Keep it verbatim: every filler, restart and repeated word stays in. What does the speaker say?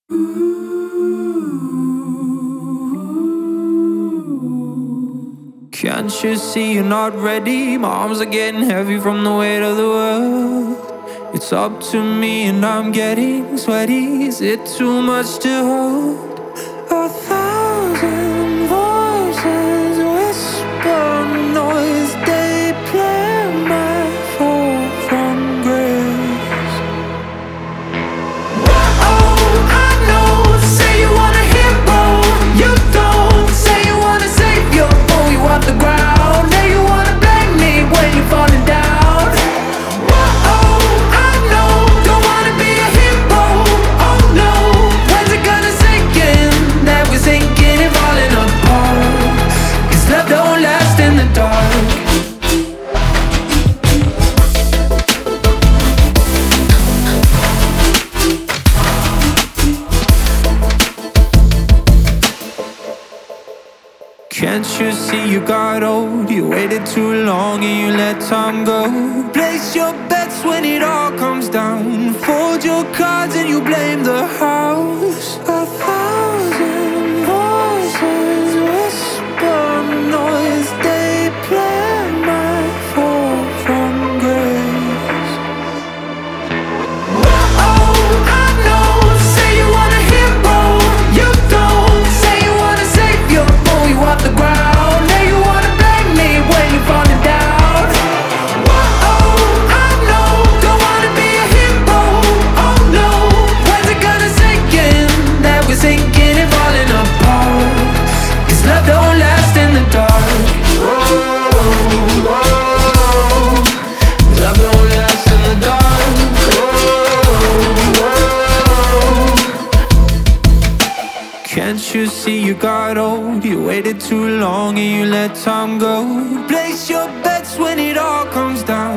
Can't you see you're not ready? My arms are getting heavy from the weight of the world. It's up to me and I'm getting sweaty. Is it too much to hold? A thousand voices whisper noise. They play my fall from grace. Oh, I know. Say you want a hero, you don't. Say you want a savior, pull you off the ground. Now you wanna blame me when you're falling down. Oh, I know. Don't wanna be a hero, oh no. When's it gonna sink in that we're sinking and falling apart? 'Cause love don't last in the dark. Can't you see you got old? You waited too long and you let time go. Place your bets when it all comes down. Fold your cards and you blame the house. A thousand voices whisper noise. They play my fall from grace. Oh, I know. Say you want a hero, you don't. Say you want a savior, pull you off the ground. Now you wanna blame me when you're falling down. Oh, I know. Don't wanna be a hero, oh no. When's it gonna sink in that we're sinking and falling apart? 'Cause love don't last in the dark. Oh, oh, love don't last in the dark. Oh, oh. Can't you see you got old? You waited too long and you let time go. Place your bets when it all comes down.